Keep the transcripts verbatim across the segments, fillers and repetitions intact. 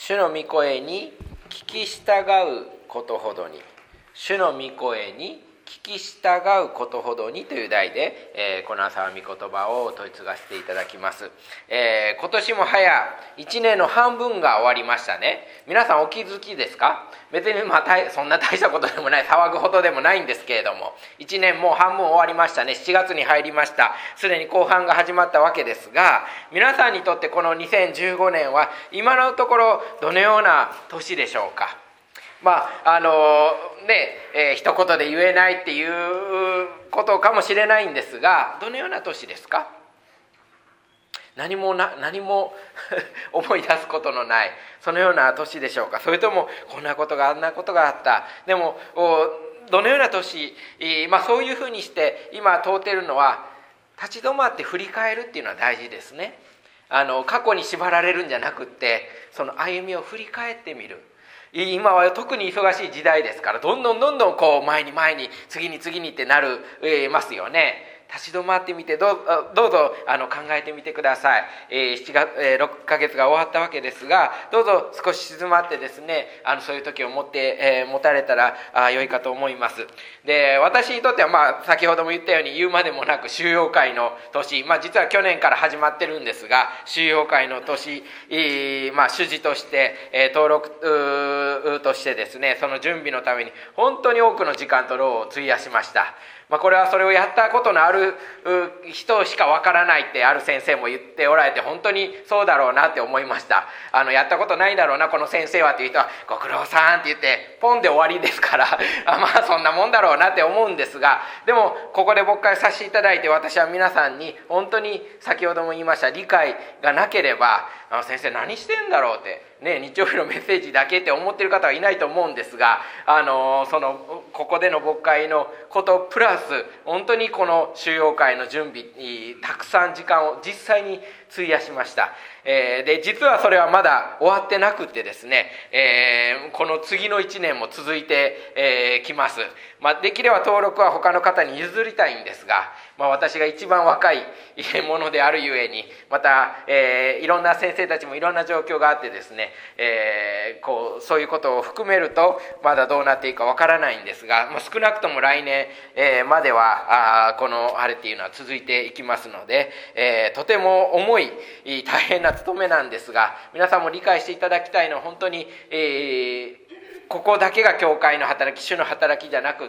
主の御声に聞き従うことほどに、主の御声に聞き従うことほどにという題で、えー、この朝は御言葉を問い継がせていただきます。えー、今年も早いちねんの半分が終わりましたね。皆さんお気づきですか？別にまあそんな大したことでもない、騒ぐほどでもないんですけれども、いちねんもう半分終わりましたね。しちがつに入りました。すでに後半が始まったわけですが、皆さんにとってこのにせんじゅうごねんは今のところどのような年でしょうか？まああのねえー、一言で言えないっていうことかもしれないんですが、どのような年ですか？何もな何も思い出すことのない、そのような年でしょうか？それともこんなことがあんなことがあった、でもどのような年、まあ、そういうふうにして今問うているのは、立ち止まって振り返るっていうのは大事ですね。あの過去に縛られるんじゃなくって、その歩みを振り返ってみる。今は特に忙しい時代ですから、どんどんどんどんこう前に前に次に次にってなる、えー、ますよね。立ち止まってみて、どう、どうぞあの考えてみてください。えー、しちがつ、えー、ろっかげつが終わったわけですが、どうぞ少し静まってですね、あのそういう時を持って、えー、持たれたらあ良いかと思います。で、私にとっては、まあ先ほども言ったように言うまでもなく収容会の年、まあ実は去年から始まってるんですが、収容会の年、えー、まあ主事として、えー、登録としてですね、その準備のために本当に多くの時間と労を費やしました。まあ、これはそれをやったことのある人しかわからないってある先生も言っておられて、本当にそうだろうなって思いました。あのやったことないだろうなこの先生はという人は、ご苦労さんって言ってポンで終わりですからあまあそんなもんだろうなって思うんですが、でもここで僕からさせていただいて、私は皆さんに本当に先ほども言いました理解がなければ、あの先生何してんだろうってね、日曜日のメッセージだけって思ってる方はいないと思うんですが、あのそのここでの牧会のことプラス本当にこの収容会の準備にたくさん時間を実際に費やしました。えー、で実はそれはまだ終わってなくてですね、えー、この次のいちねんも続いてき、えー、ます。まあ、できれば登録は他の方に譲りたいんですが、まあ、私が一番若いものであるゆえに、また、えー、いろんな先生たちもいろんな状況があってですね、えー、こうそういうことを含めるとまだどうなっていいかわからないんですが、まあ、少なくとも来年、えー、まではあこのあれっていうのは続いていきますので、えー、とても重い大変な務めなんですが、皆さんも理解していただきたいのは本当に、えーここだけが教会の働き、主の働きじゃなくって、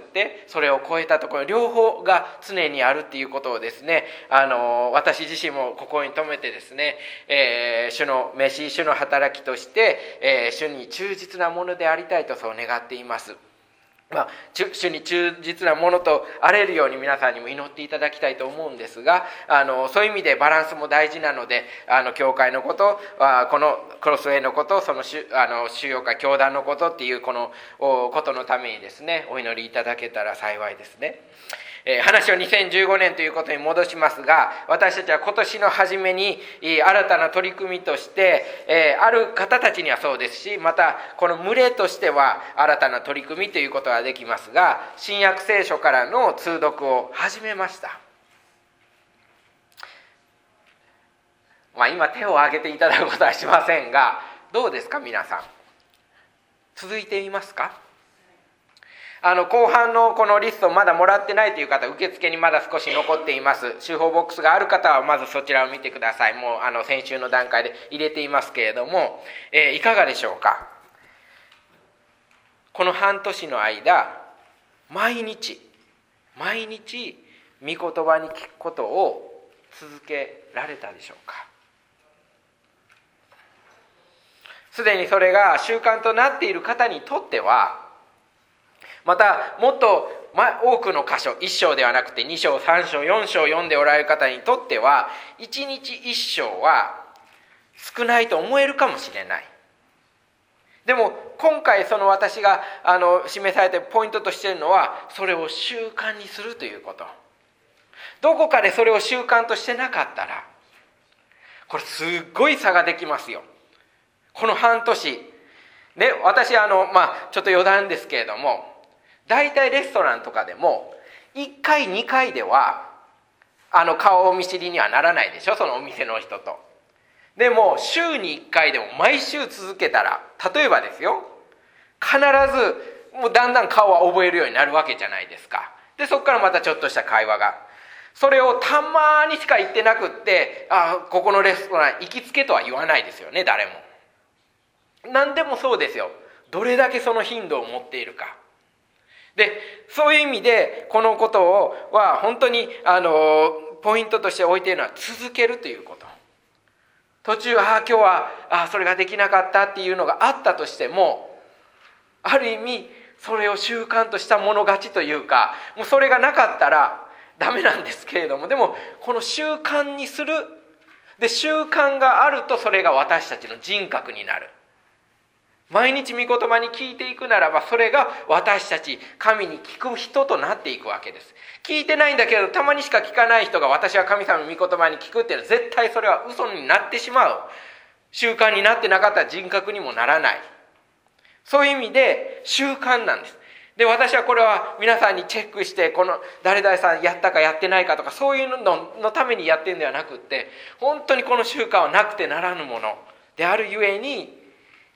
それを超えたところ両方が常にあるっていうことをですね、あの私自身も心に留めてですね、えー、主の召し、主の働きとして、えー、主に忠実なものでありたいとそう願っています。まあ、主に忠実なものとあれるように皆さんにも祈っていただきたいと思うんですが、あのそういう意味でバランスも大事なので、あの教会のこと、あこのクロスウェイのこと、そのあの収容会教団のことっていうこのことのためにですね、お祈りいただけたら幸いですね。えー、話をにせんじゅうごねんということに戻しますが、私たちは今年の初めに新たな取り組みとして、えー、ある方たちにはそうですし、またこの群れとしては新たな取り組みということができますが、新約聖書からの通読を始めました。まあ、今手を挙げていただくことはしませんが、どうですか皆さん、続いていますか？あの後半のこのリストをまだもらってないという方、受付にまだ少し残っています。集報ボックスがある方はまずそちらを見てください。もうあの先週の段階で入れていますけれども、えー、いかがでしょうか？この半年の間、毎日毎日御言葉に聞くことを続けられたでしょうか？すでにそれが習慣となっている方にとっては、またもっと多くの箇所、いっ章ではなくてに章、さん章、よん章読んでおられる方にとっては、いちにちいっ章は少ないと思えるかもしれない。でも今回その私があの示されているポイントとしているのは、それを習慣にするということ。どこかでそれを習慣としてなかったら、これすっごい差ができますよ。この半年で、私あの、まあ、ちょっと余談ですけれども、大体レストランとかでもいっかいにかいではあの顔見知りにはならないでしょ、そのお店の人と。 でも週にいっかいでも毎週続けたら、例えばですよ、必ずもうだんだん顔は覚えるようになるわけじゃないですか。でそこからまたちょっとした会話が、それをたまにしか言ってなくって、あここのレストラン行きつけとは言わないですよね、誰も。何でもそうですよ。どれだけその頻度を持っているか。でそういう意味でこのことをは本当にあのポイントとして置いているのは続けるということ。途中ああ今日はあそれができなかったっていうのがあったとしても、ある意味それを習慣としたもの勝ちというか、もうそれがなかったらダメなんですけれども、でもこの習慣にする。で習慣があるとそれが私たちの人格になる。毎日御言葉に聞いていくならば、それが私たち神に聞く人となっていくわけです。聞いてないんだけどたまにしか聞かない人が私は神様の御言葉に聞くっていうのは、絶対それは嘘になってしまう。習慣になってなかったら人格にもならない。そういう意味で習慣なんです。で私はこれは皆さんにチェックして、この誰々さんやったかやってないかとかそういうののためにやってるんではなくって、本当にこの習慣はなくてならぬものであるゆえに、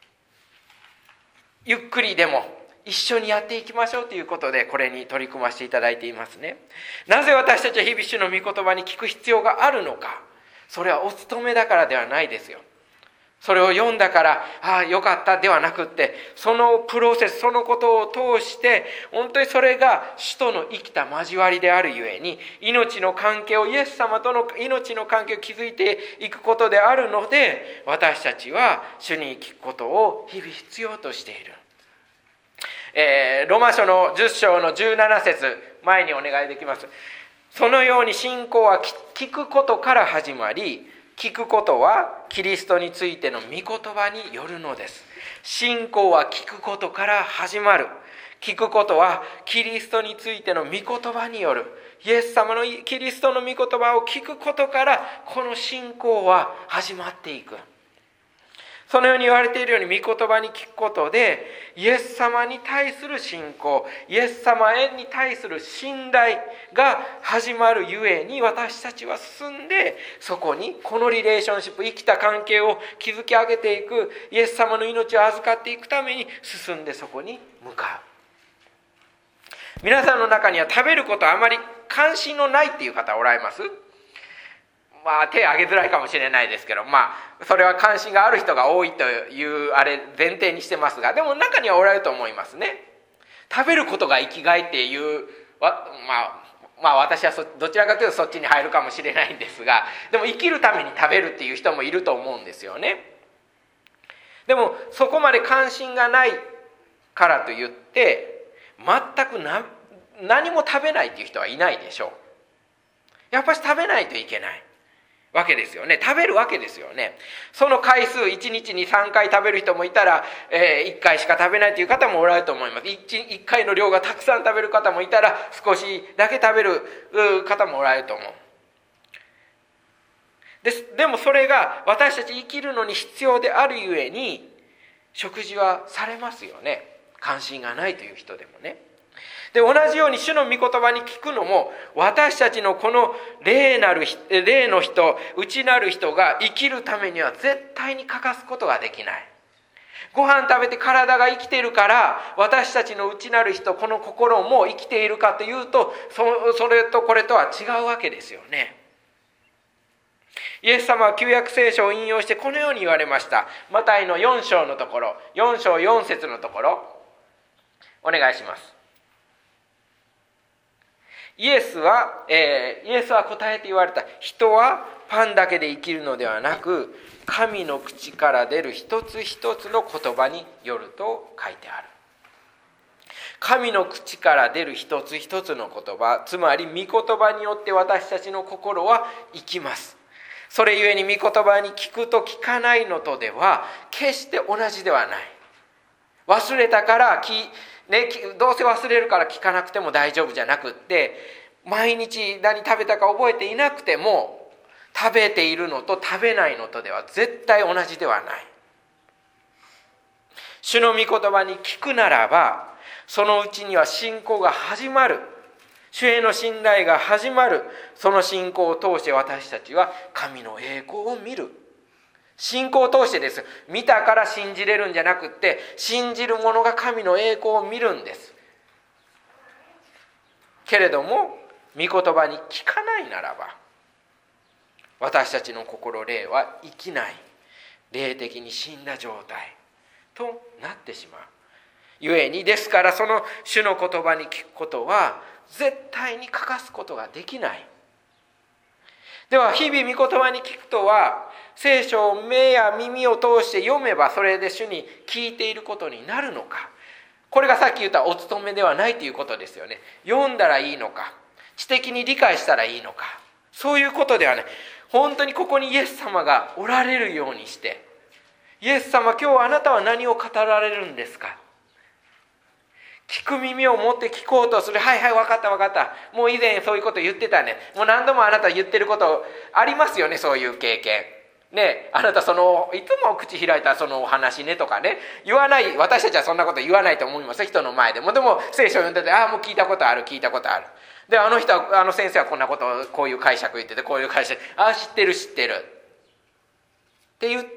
ゆっくりでも一緒にやっていきましょうということで、これに取り組ませていただいていますね。なぜ私たちは日々主の御言葉に聞く必要があるのか。それはお務めだからではないですよ。それを読んだからああよかったではなくって、そのプロセス、そのことを通して本当にそれが主との生きた交わりであるゆえに、命の関係を、イエス様との命の関係を築いていくことであるので、私たちは主に聞くことを日々必要としている。えー、ロマ書のじゅっ章のじゅうなな節、前にお願いできます。そのように信仰は聞くことから始まり、聞くことはキリストについての御言葉によるのです。信仰は聞くことから始まる。聞くことはキリストについての御言葉による。イエス様のキリストの御言葉を聞くことからこの信仰は始まっていく。そのように言われているように、御言葉に聞くことでイエス様に対する信仰、イエス様へに対する信頼が始まるゆえに、私たちは進んでそこにこのリレーションシップ、生きた関係を築き上げていく、イエス様の命を預かっていくために進んでそこに向かう。皆さんの中には食べることあまり関心のないっていう方おられます？まあ手挙げづらいかもしれないですけど、まあそれは関心がある人が多いというあれ前提にしてますが、でも中にはおられると思いますね。食べることが生きがいっていうまあまあ私はそどちらかというとそっちに入るかもしれないんですが、でも生きるために食べるっていう人もいると思うんですよね。でもそこまで関心がないからといって全くな何も食べないっていう人はいないでしょう。やっぱり食べないといけないわけですよね。食べるわけですよね。その回数いちにちにさんかい食べる人もいたら、えー、いっかいしか食べないという方もおられると思います。 1, いっかいの量がたくさん食べる方もいたら、少しだけ食べる方もおられると思う。です。でもそれが私たち生きるのに必要であるゆえに食事はされますよね。関心がないという人でもね。で同じように主の御言葉に聞くのも、私たちのこの霊なる霊の人、内なる人が生きるためには絶対に欠かすことができない。ご飯食べて体が生きているから私たちの内なる人、この心も生きているかというと、 そ, それとこれとは違うわけですよね。イエス様は旧約聖書を引用してこのように言われました。マタイのよん章のところ、よん章よん節のところお願いします。イエスは、えー、イエスは答えて言われた。人はパンだけで生きるのではなく、神の口から出る一つ一つの言葉によると書いてある。神の口から出る一つ一つの言葉、つまり御言葉によって私たちの心は生きます。それゆえに御言葉に聞くと聞かないのとでは決して同じではない。忘れたから聞ね、どうせ忘れるから聞かなくても大丈夫じゃなくって、毎日何食べたか覚えていなくても食べているのと食べないのとでは絶対同じではない。主の御言葉に聞くならば、そのうちには信仰が始まる。主への信頼が始まる。その信仰を通して私たちは神の栄光を見る。 信仰を通してです。見たから信じれるんじゃなくって、信じる者が神の栄光を見るんです。けれども御言葉に聞かないならば、私たちの心、霊は生きない、霊的に死んだ状態となってしまう。ゆえに、ですからその主の言葉に聞くことは絶対に欠かすことができない。では日々御言葉に聞くとは、聖書を目や耳を通して読めばそれで主に聞いていることになるのか。これがさっき言ったお務めではないということですよね。読んだらいいのか、知的に理解したらいいのか、そういうことではない。本当にここにイエス様がおられるようにして、イエス様、今日あなたは何を語られるんですか。聞く耳を持って聞こうとする。はいはい、分かった分かった。もう以前そういうこと言ってたね。もう何度もあなた言ってることありますよね、そういう経験。ね、あなたそのいつも口開いたそのお話ねとかね、言わない。私たちはそんなこと言わないと思います、人の前でも。でも聖書を読んでて、ああもう聞いたことある聞いたことある。で、あの人は、あの先生はこんなことをこういう解釈言ってて、こういう解釈、ああ知ってる知ってるって言って、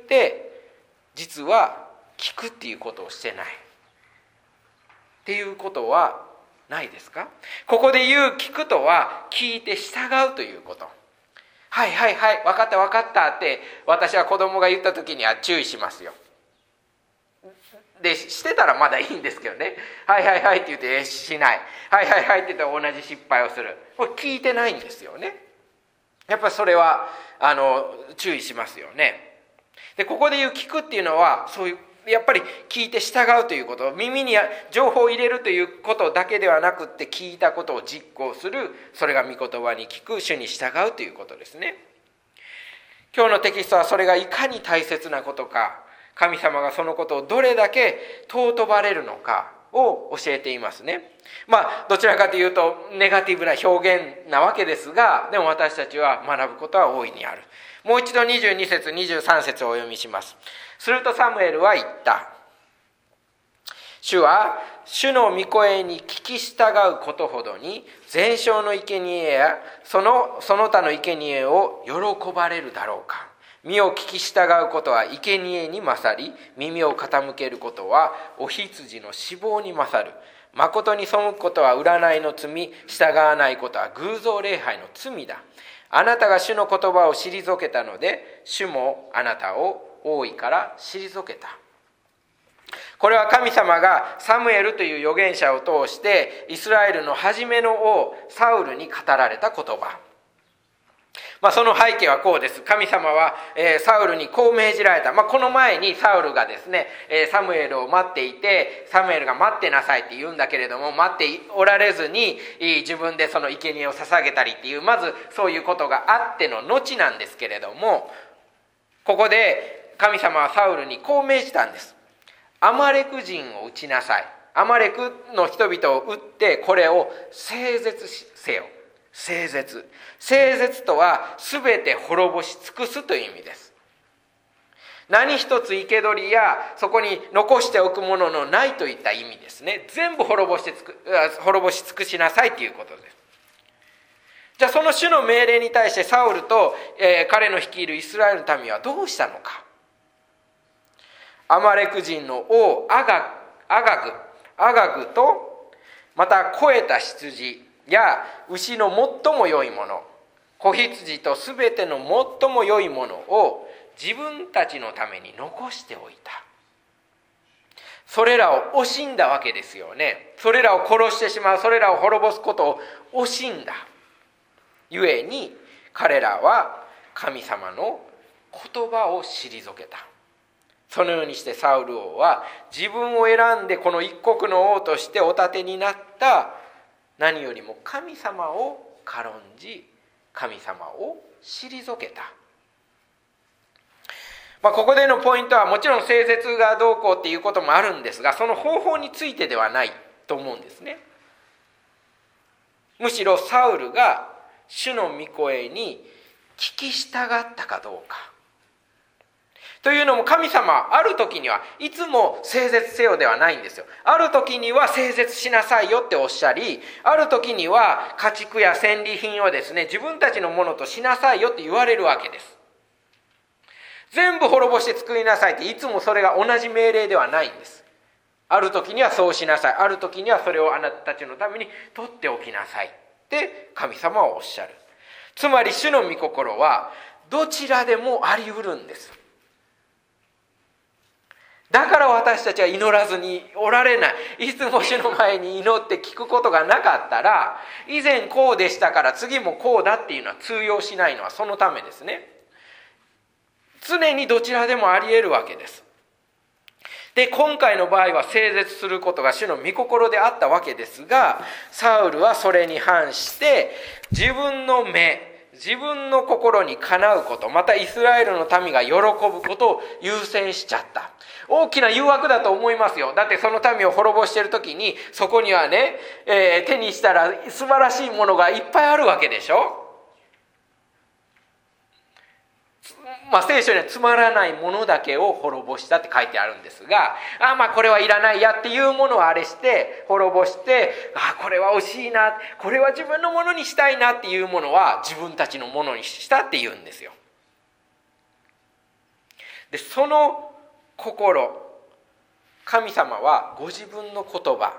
実は聞くっていうことをしてないっていうことはないですか。ここで言う聞くとは、聞いて従うということ。はいはいはい、分かった分かったって私は子供が言った時には注意しますよ。で、してたらまだいいんですけどね。はいはいはいって言ってしない。はいはいはいって言って同じ失敗をする。これ聞いてないんですよね。やっぱりそれはあの注意しますよね。で、ここで言う聞くっていうのは、そういうやっぱり聞いて従うということ、耳に情報を入れるということだけではなくって、聞いたことを実行する、それが御言葉に聞く、主に従うということですね。今日のテキストはそれがいかに大切なことか、神様がそのことをどれだけ尊ばれるのかを教えていますね。まあどちらかというとネガティブな表現なわけですが、でも私たちは学ぶことは大いにある。もう一度にじゅうに節にじゅうさん節をお読みします。するとサムエルは言った。主は主の御声に聞き従うことほどに、全焼の生贄やそのその他の生贄を喜ばれるだろうか。身を聞き従うことは生贄に勝り、耳を傾けることはお羊の脂肪に勝る。誠に背くことは占いの罪、従わないことは偶像礼拝の罪だ。あなたが主の言葉を退けたので、主もあなたを王位から退けた。これは神様がサムエルという預言者を通してイスラエルの初めの王サウルに語られた言葉。まあ、その背景はこうです。神様は、えー、サウルにこう命じられた。まあ、この前にサウルがですね、えー、サムエルを待っていて、サムエルが待ってなさいって言うんだけれども、待っておられずに自分でその生贄を捧げたりっていう、まずそういうことがあっての後なんですけれども、ここで神様はサウルにこう命じたんです。アマレク人を撃ちなさい。アマレクの人々を撃ってこれを整絶せよ。整絶。整絶とは全て滅ぼし尽くすという意味です。何一つ生け捕りやそこに残しておくもののないといった意味ですね。全部滅ぼしてつく滅ぼし尽くしなさいということです。じゃあその主の命令に対してサウルと、えー、彼の率いるイスラエルの民はどうしたのか。アマレク人の王アガアガグアガグと、また肥えた羊や牛の最も良いもの、子羊とすべての最も良いものを自分たちのために残しておいた。それらを惜しんだわけですよね。それらを殺してしまう、それらを滅ぼすことを惜しんだ。ゆえに彼らは神様の言葉を退けた。そのようにしてサウル王は自分を選んでこの一国の王としてお立てになった何よりも神様を軽んじ、神様を退けた。まあ、ここでのポイントはもちろん整絶がどうこうっていうこともあるんですが、その方法についてではないと思うんですね。むしろサウルが主の御声に聞き従ったかどうか。というのも神様ある時にはいつも整絶せよではないんですよ。ある時には整絶しなさいよっておっしゃり、ある時には家畜や戦利品をですね自分たちのものとしなさいよって言われるわけです。 全部滅ぼして救いなさいっていつもそれが同じ命令ではないんです。ある時にはそうしなさい、ある時にはそれをあなたたちのために取っておきなさいって神様はおっしゃる。つまり主の御心はどちらでもあり得るんです。だから私たちは祈らずにおられない。いつも主の前に祈って聞くことがなかったら、以前こうでしたから次もこうだっていうのは通用しないのはそのためですね。常にどちらでもあり得るわけです。で、今回の場合は聖絶することが主の御心であったわけですが、サウルはそれに反して自分の目、自分の心にかなうこと、またイスラエルの民が喜ぶことを優先しちゃった。大きな誘惑だと思いますよ。だってその民を滅ぼしている時に、そこにはね、えー、手にしたら素晴らしいものがいっぱいあるわけでしょ。まあ、聖書にはつまらないものだけを滅ぼしたって書いてあるんですが、あまあこれはいらないやっていうものをあれして滅ぼして、あこれは惜しいな、これは自分のものにしたいなっていうものは自分たちのものにしたっていうんですよ。で、その心、神様はご自分の言葉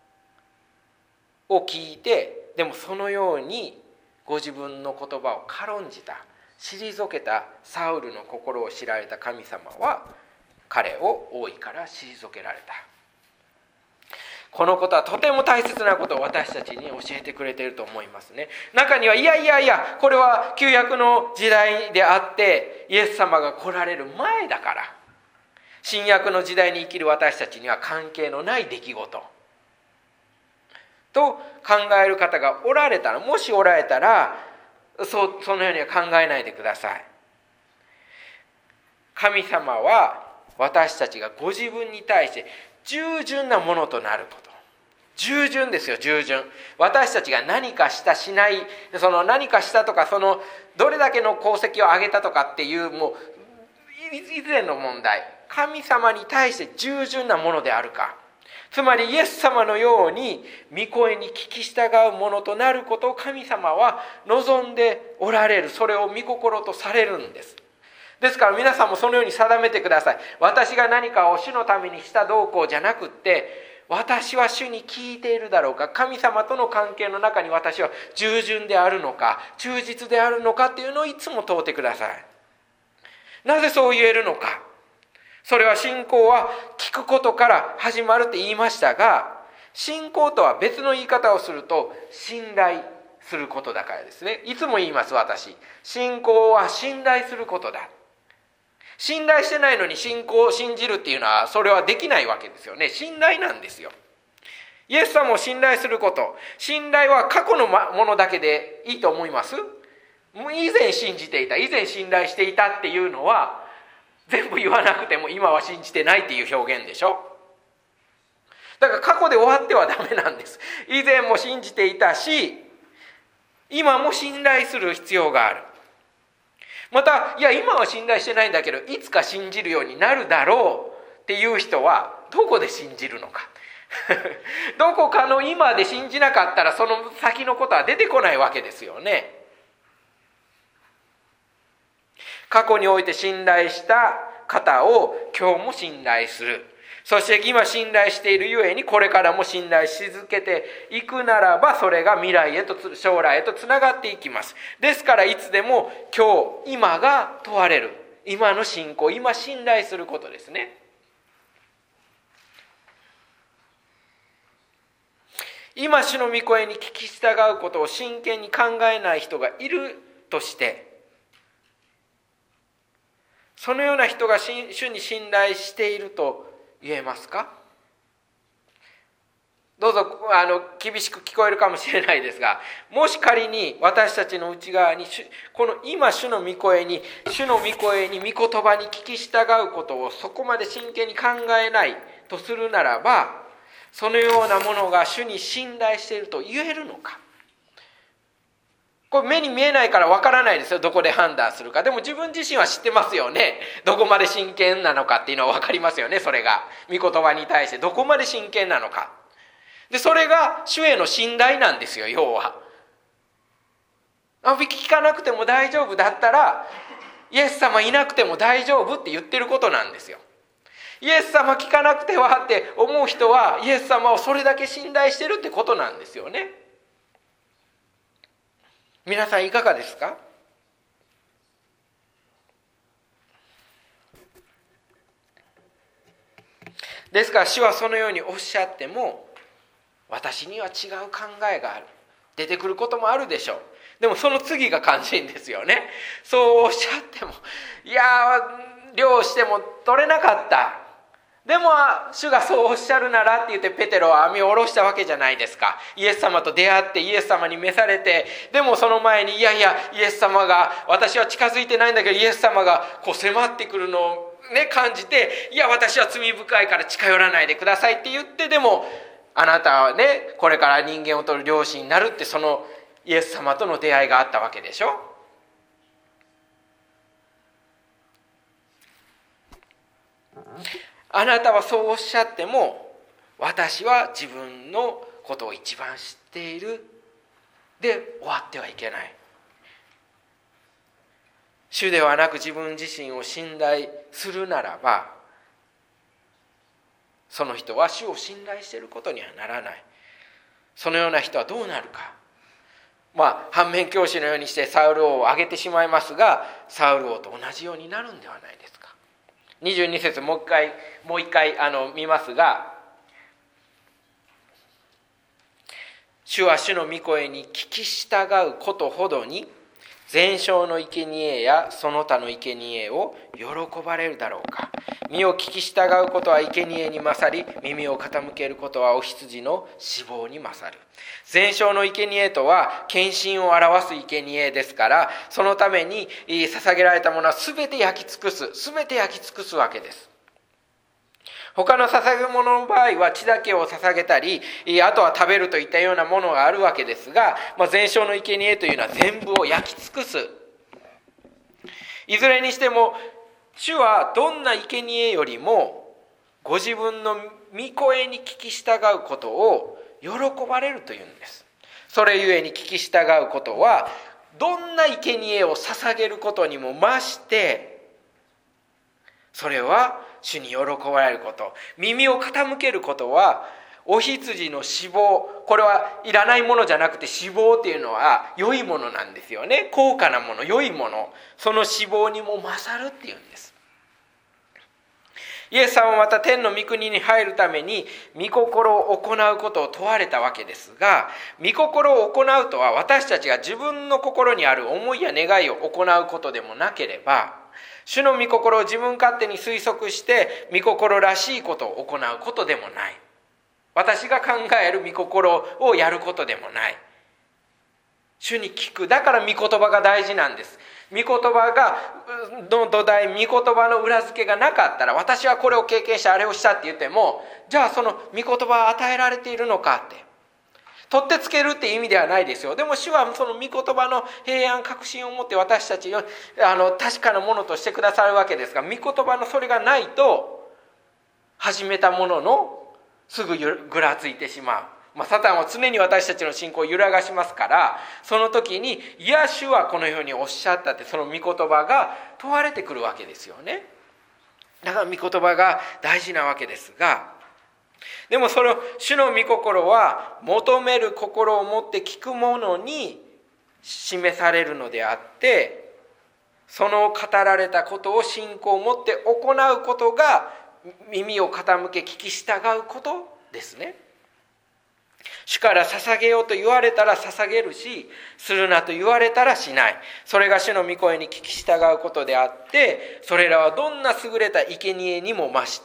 を聞いて、でもそのようにご自分の言葉を軽んじた、退けたサウルの心を知られた神様は彼を王位から退けられた。このことはとても大切なことを私たちに教えてくれていると思いますね。中にはいやいやいや、これは旧約の時代であってイエス様が来られる前だから、新約の時代に生きる私たちには関係のない出来事と考える方がおられたら、もしおられたらそ, そのようには考えないでください。神様は私たちがご自分に対して従順なものとなること。従順ですよ、従順。私たちが何かしたしない、その何かしたとか、そのどれだけの功績を上げたとかっていう、もう以前の問題。神様に対して従順なものであるか、つまりイエス様のように御声に聞き従うものとなることを神様は望んでおられる。それを御心とされるんです。ですから皆さんもそのように定めてください。私が何かを主のためにしたどうこうじゃなくって、私は主に聞いているだろうか、神様との関係の中に私は従順であるのか、忠実であるのかっていうのをいつも問うてください。なぜそう言えるのか。それは信仰は聞くことから始まるって言いましたが、信仰とは別の言い方をすると信頼することだからですね。いつも言います、私。信仰は信頼することだ。信頼してないのに信仰を信じるっていうのは、それはできないわけですよね。信頼なんですよ。イエス様を信頼すること。信頼は過去のものだけでいいと思います？以前信じていた、以前信頼していたっていうのは、全部言わなくても今は信じてないっていう表現でしょ。だから過去で終わってはダメなんです。以前も信じていたし、今も信頼する必要がある。また、いや今は信頼してないんだけど、いつか信じるようになるだろうっていう人はどこで信じるのか。どこかの今で信じなかったら、その先のことは出てこないわけですよね。過去において信頼した方を今日も信頼する。そして今信頼しているゆえにこれからも信頼し続けていくならば、それが未来へと将来へとつながっていきます。ですからいつでも今日今が問われる。今の信仰、今信頼することですね。今主の御声に聞き従うことを真剣に考えない人がいるとして、そのような人が主に信頼していると言えますか？どうぞあの厳しく聞こえるかもしれないですが、もし仮に私たちの内側にこの今主の御声に主の御声に御言葉に聞き従うことをそこまで真剣に考えないとするならば、そのようなものが主に信頼していると言えるのか。これ目に見えないからわからないですよ、どこで判断するか。でも自分自身は知ってますよね。どこまで真剣なのかっていうのはわかりますよね。それが御言葉に対してどこまで真剣なのか。でそれが主への信頼なんですよ。要はあ聞かなくても大丈夫だったら、 イエス様いなくても大丈夫って言ってることなんですよ。イエス様聞かなくてはって思う人はイエス様をそれだけ信頼してるってことなんですよね。皆さんいかがですか？ですから主はそのようにおっしゃっても、私には違う考えがある、出てくることもあるでしょう。でもその次が肝心ですよね。そうおっしゃっても、いやー漁しても取れなかった、でも主がそうおっしゃるならって言ってペテロは網を下ろしたわけじゃないですか。イエス様と出会ってイエス様に召されて、でもその前にいやいやイエス様が、私は近づいてないんだけどイエス様がこう迫ってくるのをね感じて、いや私は罪深いから近寄らないでくださいって言って、でもあなたはねこれから人間を取る漁師になるって、そのイエス様との出会いがあったわけでしょ。あなたはそうおっしゃっても、私は自分のことを一番知っているで終わってはいけない。主ではなく自分自身を信頼するならば、その人は主を信頼していることにはならない。そのような人はどうなるか。まあ反面教師のようにしてサウル王を挙げてしまいますが、サウル王と同じようになるんではないですか。にじゅうに節もう一回もう一回あの見ますが、主は主の御声に聞き従うことほどに、全焼の生贄やその他の生贄を喜ばれるだろうか。身を聞き従うことは生贄に勝り、耳を傾けることはお羊の脂肪に勝る。全焼の生贄とは献身を表す生贄ですから、そのために捧げられたものは全て焼き尽くす、全て焼き尽くすわけです。他の捧げ物の場合は血だけを捧げたり、あとは食べるといったようなものがあるわけですが、まあ、全焼の生贄というのは全部を焼き尽くす。いずれにしても主はどんな生贄よりもご自分の御声に聞き従うことを喜ばれるというんです。それゆえに聞き従うことは、どんな生贄を捧げることにも増して、それは主に喜ばれること。耳を傾けることは、お羊の脂肪、これはいらないものじゃなくて、脂肪っていうのは良いものなんですよね。高価なもの、良いもの、その脂肪にも勝るっていうんです。イエス様はまた天の御国に入るために御心を行うことを問われたわけですが、御心を行うとは私たちが自分の心にある思いや願いを行うことでもなければ、主の御心を自分勝手に推測して御心らしいことを行うことでもない。私が考える御心をやることでもない。主に聞く。だから御言葉が大事なんです。御言葉がの土台、御言葉の裏付けがなかったら、私はこれを経験したあれをしたって言っても、じゃあその御言葉は与えられているのかって、取ってつけるっていう意味ではないですよ。でも主はその御言葉の平安確信を持って私たちをあの確かなものとしてくださるわけですが、御言葉のそれがないと始めたもののすぐぐらついてしまう。まあ、サタンは常に私たちの信仰を揺らがしますから、その時にいや主はこのようにおっしゃったって、その御言葉が問われてくるわけですよね。だから御言葉が大事なわけですが、でもその主の御心は求める心を持って聞くものに示されるのであって、その語られたことを信仰を持って行うことが耳を傾け聞き従うことですね。主から捧げようと言われたら捧げるし、するなと言われたらしない。それが主の御声に聞き従うことであって、それらはどんな優れた生贄にも増して、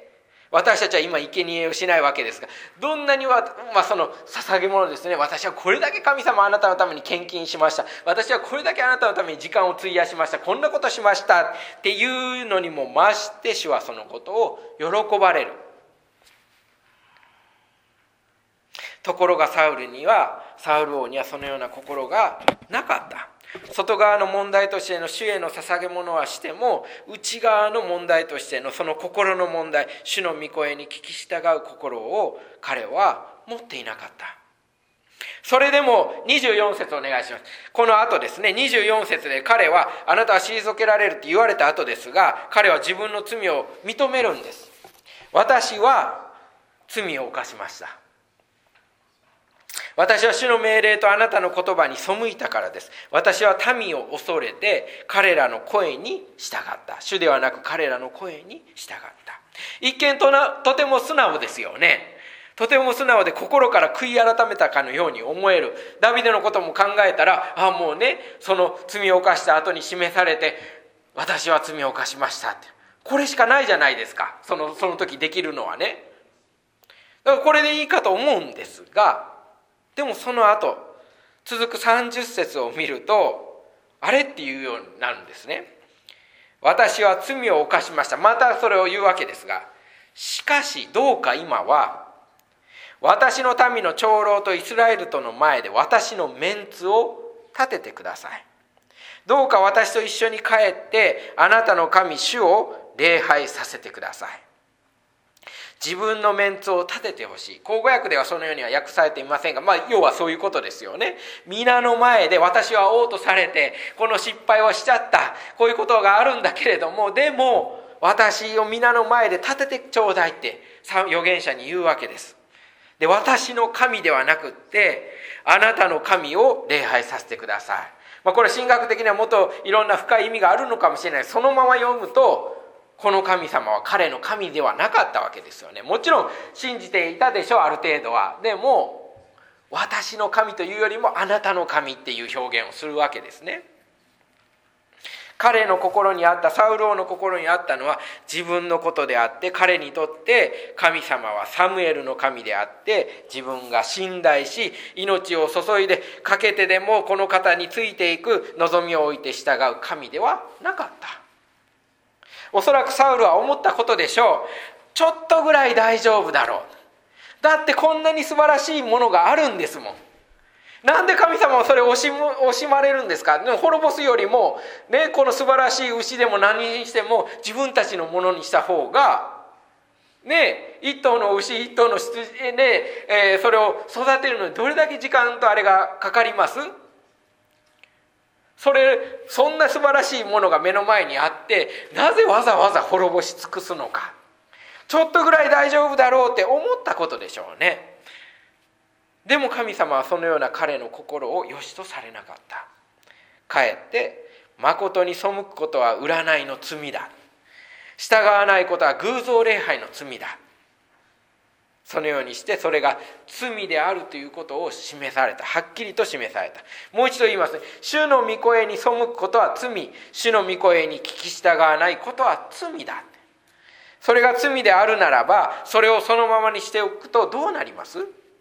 私たちは今生贄をしないわけですが、どんなには、まあ、その捧げ物ですね。私はこれだけ神様あなたのために献金しました。私はこれだけあなたのために時間を費やしました。こんなことしましたっていうのにも増して、主はそのことを喜ばれる。ところがサウルには、サウル王にはそのような心がなかった。外側の問題としての主への捧げ物はしても、内側の問題としてのその心の問題、主の御声に聞き従う心を彼は持っていなかった。 それでもにじゅうよん節お願いします。この後ですね、にじゅうよん節で彼はあなたは退けられるって言われた後ですが、彼は自分の罪を認めるんです。私は罪を犯しました。私は主の命令とあなたの言葉に背いたからです。私は民を恐れて彼らの声に従った。主ではなく彼らの声に従った。一見 と, なとても素直ですよね。とても素直で心から悔い改めたかのように思える。ダビデのことも考えたら、あもうね、その罪を犯した後に示されて、私は罪を犯しましたって、これしかないじゃないですか。そのその時できるのはね。だからこれでいいかと思うんですが、でもその後続くさんじゅっ節を見ると、あれっていうようになるんですね。私は罪を犯しました。またそれを言うわけですが、しかしどうか今は私の民の長老とイスラエルとの前で私のメンツを立ててください。どうか私と一緒に帰ってあなたの神主を礼拝させてください。自分のメンツを立ててほしい。口語訳ではそのようには訳されていませんが、まあ要はそういうことですよね。皆の前で私は王とされてこの失敗をしちゃった、こういうことがあるんだけれども、でも私を皆の前で立ててちょうだいって預言者に言うわけです。で、私の神ではなくってあなたの神を礼拝させてください。まあ、これ神学的にはもっといろんな深い意味があるのかもしれない。そのまま読むと、この神様は彼の神ではなかったわけですよね。もちろん信じていたでしょう、ある程度は。でも私の神というよりもあなたの神っていう表現をするわけですね。彼の心にあった、サウル王の心にあったのは自分のことであって、彼にとって神様はサムエルの神であって、自分が信頼し命を注いでかけてでもこの方についていく望みを置いて従う神ではなかった。おそらくサウルは思ったことでしょう。ちょっとぐらい大丈夫だろう。だってこんなに素晴らしいものがあるんですもん。なんで神様はそれを惜しむ、惜しまれるんですか。でも滅ぼすよりも、ね、この素晴らしい牛でも何にしても自分たちのものにした方が、ね、一頭の牛一頭の羊で、えー、それを育てるのにどれだけ時間とあれがかかります。それそんな素晴らしいものが目の前にあって、なぜわざわざ滅ぼし尽くすのか。ちょっとぐらい大丈夫だろうって思ったことでしょうね。でも神様はそのような彼の心を良しとされなかった。かえって誠に背くことは占いの罪だ、従わないことは偶像礼拝の罪だ、そのようにしてそれが罪であるということを示された。はっきりと示された。もう一度言いますね。主の御声に背くことは罪、主の御声に聞き従わないことは罪だ。それが罪であるならば、それをそのままにしておくとどうなります？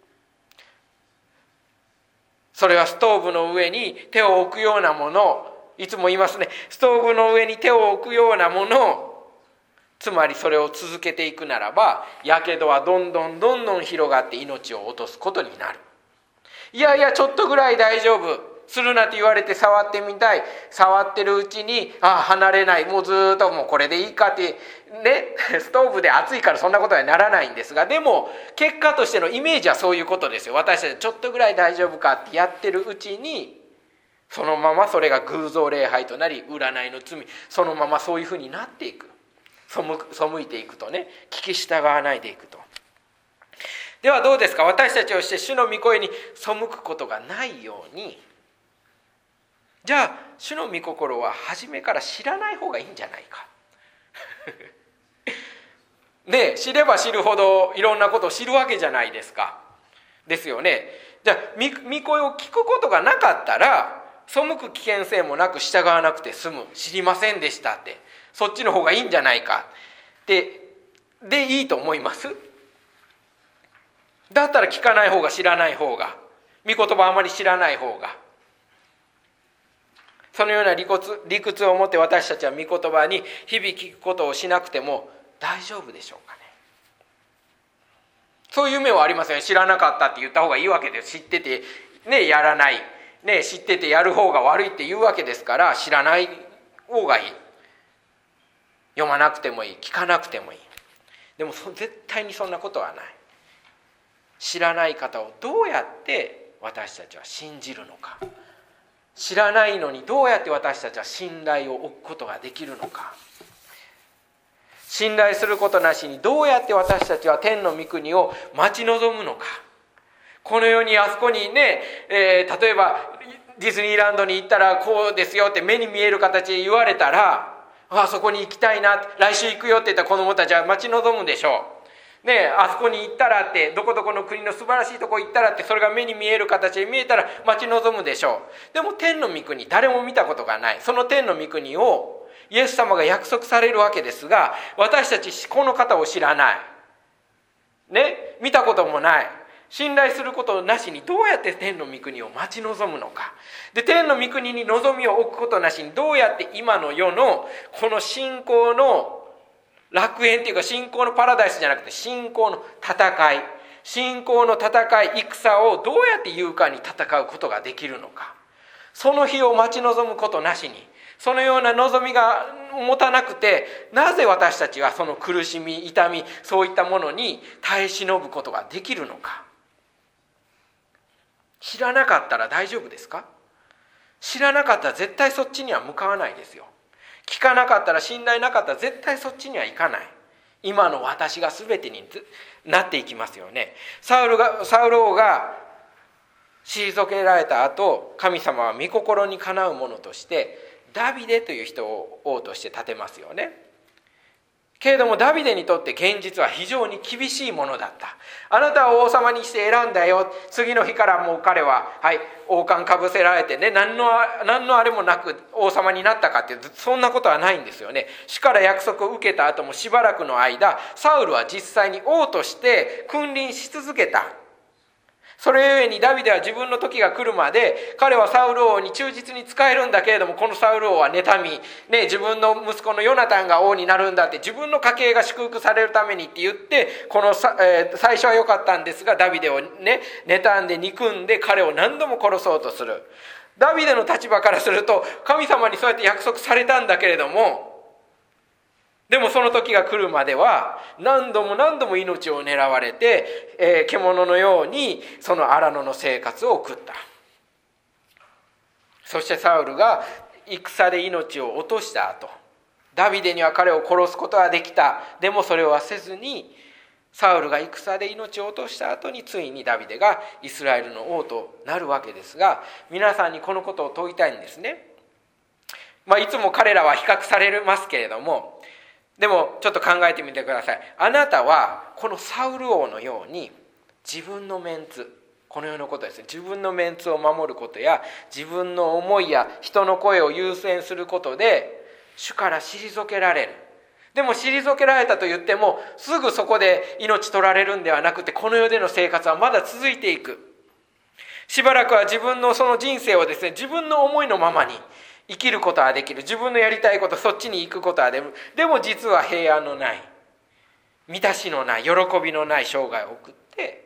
それはストーブの上に手を置くようなもの、いつも言いますね。ストーブの上に手を置くようなもの、つまりそれを続けていくならば、やけどはどんどんどんどん広がって命を落とすことになる。いやいやちょっとぐらい大丈夫するなって言われて触ってみたい。触ってるうちにああ離れない、もうずっともうこれでいいかってね、ストーブで熱いからそんなことはならないんですが、でも結果としてのイメージはそういうことですよ。私たちちょっとぐらい大丈夫かってやってるうちに、そのままそれが偶像礼拝となり、占いの罪、そのままそういうふうになっていく。背背いていくとね、聞き従わないでいくと。ではどうですか。私たちをして主の御声に背くことがないように、じゃあ主の御心は初めから知らない方がいいんじゃないかね、知れば知るほどいろんなことを知るわけじゃないですか。ですよね。じゃあ御声を聞くことがなかったら、背く危険性もなく従わなくて済む。知りませんでしたって、そっちの方がいいんじゃないかってでいいと思います？だったら聞かない方が、知らない方が、御言葉あまり知らない方が、そのような理屈、理屈を持って私たちは御言葉に日々聞くことをしなくても大丈夫でしょうかね。そういう夢はありません。知らなかったって言った方がいいわけです。知っててね、やらない、ね、知っててやる方が悪いって言うわけですから、知らない方がいい。読まなくてもいい、聞かなくてもいい。でも絶対にそんなことはない。知らない方をどうやって私たちは信じるのか。知らないのにどうやって私たちは信頼を置くことができるのか。信頼することなしにどうやって私たちは天の御国を待ち望むのか。この世にあそこにね、えー、例えばディズニーランドに行ったらこうですよって目に見える形で言われたら、あそこに行きたいな、来週行くよって言ったら子どもたちは待ち望むでしょう。ね、あそこに行ったらって、どこどこの国の素晴らしいとこ行ったらって、それが目に見える形で見えたら待ち望むでしょう。でも天の御国、誰も見たことがない。その天の御国をイエス様が約束されるわけですが、私たちこの方を知らない。ね、見たこともない。信頼することなしにどうやって天の御国を待ち望むのか。で、天の御国に望みを置くことなしにどうやって今の世のこの信仰の楽園っていうか、信仰のパラダイスじゃなくて信仰の戦い、信仰の戦い、戦をどうやって勇敢に戦うことができるのか。その日を待ち望むことなしに、そのような望みが持たなくて、なぜ私たちはその苦しみ、痛み、そういったものに耐え忍ぶことができるのか。知らなかったら大丈夫ですか？知らなかったら絶対そっちには向かわないですよ。聞かなかったら、信頼なかったら絶対そっちには行かない。今の私が全てになっていきますよね。サウルが、サウル王が退けられた後、神様は御心にかなうものとしてダビデという人を王として立てますよね。けれどもダビデにとって現実は非常に厳しいものだった。あなたを王様にして選んだよ。次の日からもう彼は、はい、王冠かぶせられてね、何の何のあれもなく王様になったかっていうと、そんなことはないんですよね。主から約束を受けた後もしばらくの間、サウルは実際に王として君臨し続けた。それゆえにダビデは自分の時が来るまで、彼はサウル王に忠実に仕えるんだけれども、このサウル王は妬み、ね、自分の息子のヨナタンが王になるんだって、自分の家系が祝福されるためにって言って、このさ、えー、最初は良かったんですが、ダビデをね、妬んで憎んで彼を何度も殺そうとする。ダビデの立場からすると、神様にそうやって約束されたんだけれども、でもその時が来るまでは何度も何度も命を狙われて、えー、獣のようにその荒野の生活を送った。そしてサウルが戦で命を落とした後、ダビデには彼を殺すことはできた。でもそれはせずに、サウルが戦で命を落とした後についにダビデがイスラエルの王となるわけですが、皆さんにこのことを問いたいんですね。まあ、いつも彼らは比較されますけれども、でもちょっと考えてみてください。あなたはこのサウル王のように自分のメンツ、この世のことですね、自分のメンツを守ることや自分の思いや人の声を優先することで主から退けられる。でも退けられたと言ってもすぐそこで命取られるんではなくて、この世での生活はまだ続いていく。しばらくは自分のその人生をですね、自分の思いのままに生きることはできる。自分のやりたいこと、そっちに行くことはできる。でも実は平安のない、満たしのない、喜びのない生涯を送って、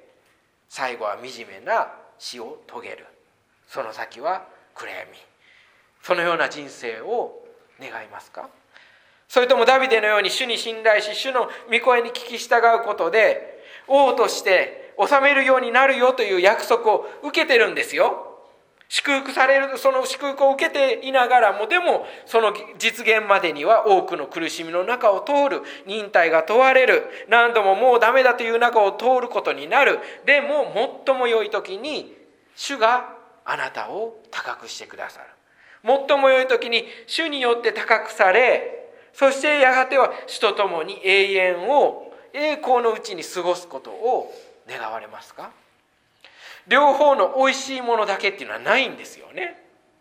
最後は惨めな死を遂げる。その先は暗闇。そのような人生を願いますか？それともダビデのように主に信頼し、主の御声に聞き従うことで王として治めるようになるよという約束を受けてるんですよ。祝福される、その祝福を受けていながらも、でもその実現までには多くの苦しみの中を通る、忍耐が問われる、何度ももうダメだという中を通ることになる。でも最も良い時に主があなたを高くしてくださる。最も良い時に主によって高くされ、そしてやがては主と共に永遠を栄光のうちに過ごすことを願われますか？両方の美味しいものだけっていうのはないんですよね。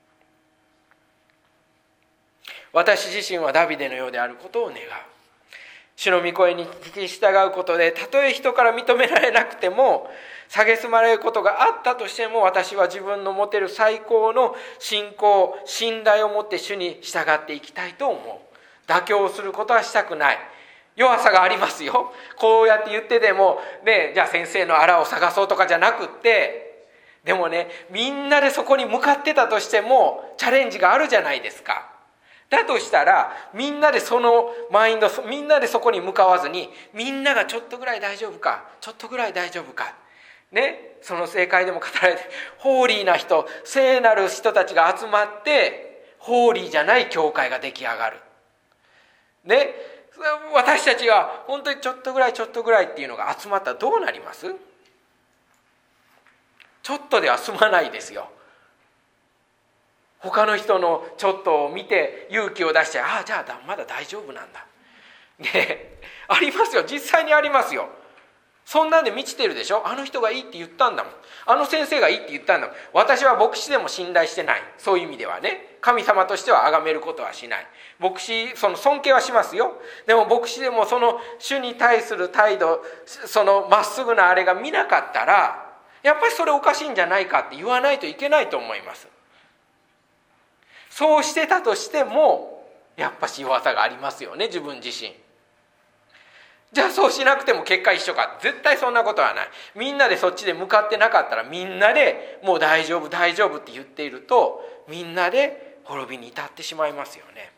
私自身はダビデのようであることを願う。主の御声に聞き従うことで、たとえ人から認められなくても、蔑まれることがあったとしても、私は自分の持てる最高の信仰、信頼を持って主に従っていきたいと思う。妥協することはしたくない。弱さがありますよ。こうやって言ってでもね、じゃあ先生の荒を探そうとかじゃなくって、でもね、みんなでそこに向かってたとしてもチャレンジがあるじゃないですか。だとしたらみんなでそのマインド、みんなでそこに向かわずに、みんながちょっとぐらい大丈夫か、ちょっとぐらい大丈夫か、 ね、その聖会でも語られて、ホーリーな人、聖なる人たちが集まってホーリーじゃない教会が出来上がる。ね、私たちが本当にちょっとぐらいちょっとぐらいっていうのが集まったらどうなります？ちょっとでは済まないですよ。他の人のちょっとを見て勇気を出して、ああじゃあまだ大丈夫なんだ、ね、ありますよ、実際にありますよ。そんなんで満ちてるでしょ。あの人がいいって言ったんだもん、あの先生がいいって言ったんだもん。私は牧師でも信頼してない、そういう意味ではね、神様としては崇めることはしない。牧師、その尊敬はしますよ。でも牧師でもその主に対する態度、そのまっすぐなあれが見なかったら、やっぱりそれおかしいんじゃないかって言わないといけないと思います。そうしてたとしてもやっぱし弱さがありますよね、自分自身。じゃあそうしなくても結果一緒か？絶対そんなことはない。みんなでそっちで向かってなかったら、みんなでもう大丈夫大丈夫って言っていると、みんなで滅びに至ってしまいますよね。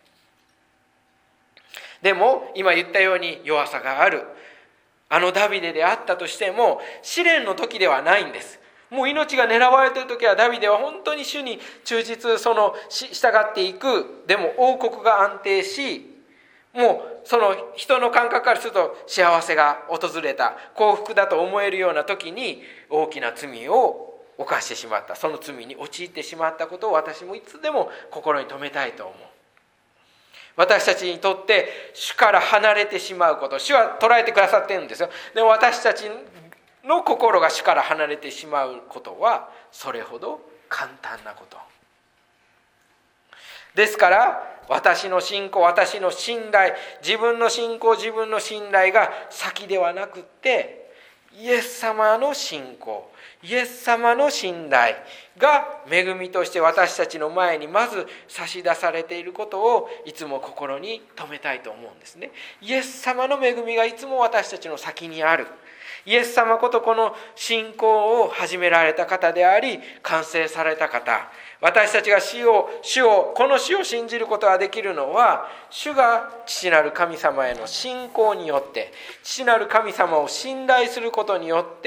でも今言ったように弱さがある。あのダビデであったとしても試練の時ではないんです。もう命が狙われている時はダビデは本当に主に忠実、その従っていく。でも王国が安定し、もうその人の感覚からすると幸せが訪れた、幸福だと思えるような時に大きな罪を犯してしまった、その罪に陥ってしまったことを私もいつでも心に留めたいと思う。私たちにとって主から離れてしまうこと、主は捉えてくださっているんですよ。でも私たちの心が主から離れてしまうことはそれほど簡単なことですから、私の信仰、私の信頼、自分の信仰、自分の信頼が先ではなくって、イエス様の信仰、イエス様の信頼が恵みとして私たちの前にまず差し出されていることをいつも心に留めたいと思うんですね。イエス様の恵みがいつも私たちの先にある。イエス様ことこの信仰を始められた方であり、完成された方。私たちが死を、主を、この死を信じることができるのは、主が父なる神様への信仰によって、父なる神様を信頼することによって、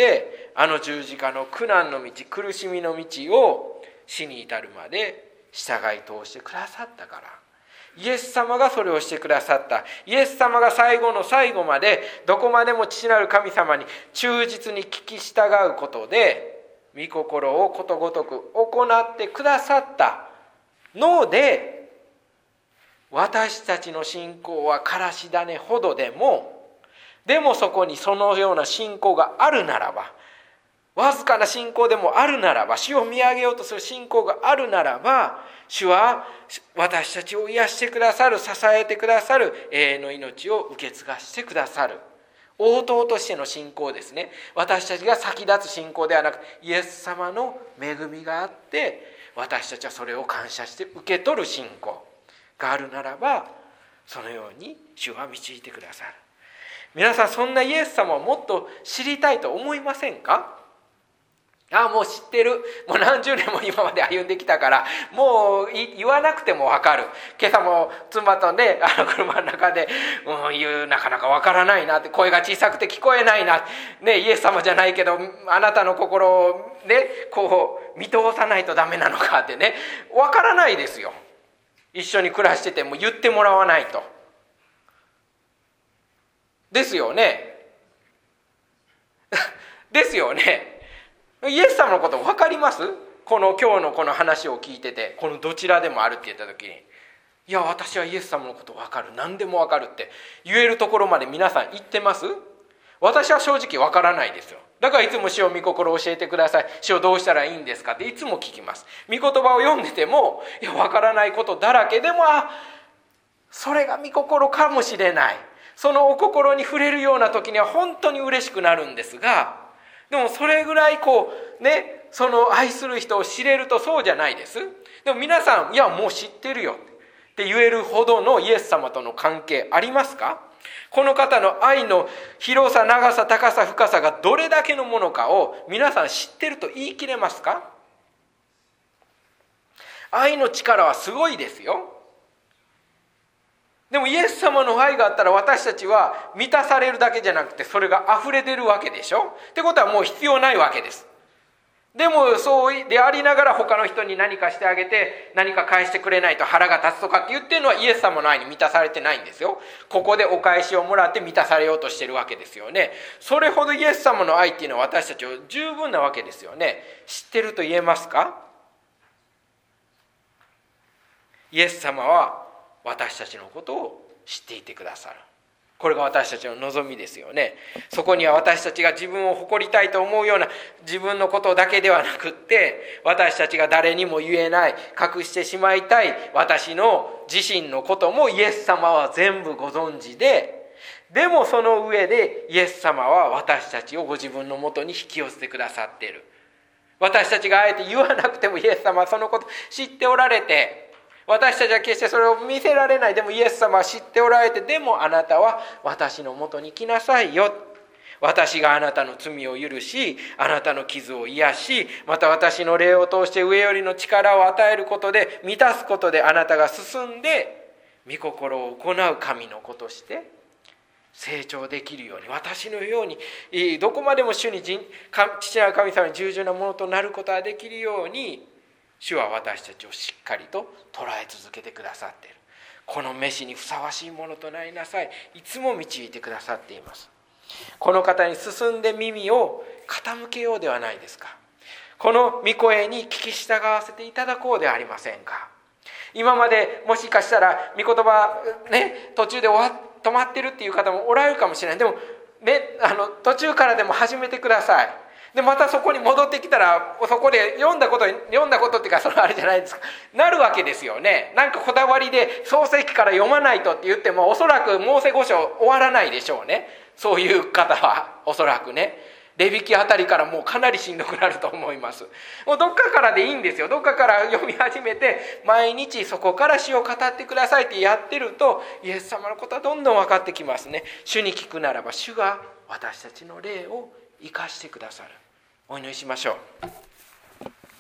あの十字架の苦難の道、苦しみの道を死に至るまで従い通してくださったから。イエス様がそれをしてくださった。イエス様が最後の最後までどこまでも父なる神様に忠実に聞き従うことで御心をことごとく行ってくださったので、私たちの信仰はからし種ほどでも、でもそこにそのような信仰があるならば、わずかな信仰でもあるならば、主を見上げようとする信仰があるならば、主は私たちを癒してくださる、支えてくださる、永遠の命を受け継がしてくださる応答としての信仰ですね。私たちが先立つ信仰ではなく、イエス様の恵みがあって私たちはそれを感謝して受け取る信仰があるならば、そのように主は導いてくださる。皆さん、そんなイエス様をもっと知りたいと思いませんか？ああ、もう知ってる、もう何十年も今まで歩んできたから、もう言わなくても分かる。今朝も妻とね、あの車の中で、うん、言うなかなか分からないなって、声が小さくて聞こえないな、ね、イエス様じゃないけどあなたの心をね、こう見通さないとダメなのかってね、分からないですよ。一緒に暮らしてても言ってもらわないとですよねですよね。イエス様のこと分かります？この今日のこの話を聞いてて、このどちらでもあるって言った時に、いや私はイエス様のこと分かる、何でも分かるって言えるところまで皆さん言ってます？私は正直分からないですよ。だからいつも主を御心を教えてください、主をどうしたらいいんですかっていつも聞きます。御言葉を読んでても、いや分からないことだらけでも、あ、それが御心かもしれない、そのお心に触れるような時には本当に嬉しくなるんですが、でもそれぐらいこうね、その愛する人を知れるとそうじゃないです。でも皆さん、いやもう知ってるよって言えるほどのイエス様との関係ありますか？この方の愛の広さ、長さ、高さ、深さがどれだけのものかを皆さん知ってると言い切れますか？愛の力はすごいですよ。 でもイエス様の愛があったら私たちは満たされるだけじゃなくてそれが溢れ出るわけでしょ。ってことはもう必要ないわけです。でもそうでありながら他の人に何かしてあげて何か返してくれないと腹が立つとかって言ってるのはイエス様の愛に満たされてないんですよ。ここでお返しをもらって満たされようとしてるわけですよね。それほどイエス様の愛っていうのは私たちを十分なわけですよね。知ってると言えますか？イエス様は私たちのことを知っていてくださる。これが私たちの望みですよね。そこには私たちが自分を誇りたいと思うような自分のことだけではなくって、私たちが誰にも言えない、隠してしまいたい私の自身のこともイエス様は全部ご存知で、でもその上でイエス様は私たちをご自分のもとに引き寄せてくださっている。私たちがあえて言わなくてもイエス様はそのこと知っておられて、私たちは決してそれを見せられない。でもイエス様は知っておられて、でもあなたは私のもとに来なさいよ。私があなたの罪を許し、あなたの傷を癒し、また私の霊を通して上よりの力を与えることで、満たすことであなたが進んで御心を行う神の子として成長できるように、私のようにどこまでも主に父なる神様に従順なものとなることができるように、主は私たちをしっかりと捉え続けてくださっている。この召しにふさわしいものとなりなさい。いつも導いてくださっています。この方に進んで耳を傾けようではないですか。この御声に聞き従わせていただこうではありませんか。今までもしかしたら御言葉ね、途中で終わ止まってるっていう方もおられるかもしれない。でも、ね、あの途中からでも始めてください。でまたそこに戻ってきたら、そこで読んだこと読んだことっていうか、そのあれじゃないですか、なるわけですよね。なんかこだわりで創世記から読まないとって言っても、おそらくモーセ五章終わらないでしょうね。そういう方はおそらくね、レビ記あたりからもうかなりしんどくなると思います。もうどっかからでいいんですよ。どっかから読み始めて、毎日そこから主を語ってくださいってやってると、イエス様のことはどんどん分かってきますね。主に聞くならば、主が私たちの霊を生かしてくださる。お祈りしましょう。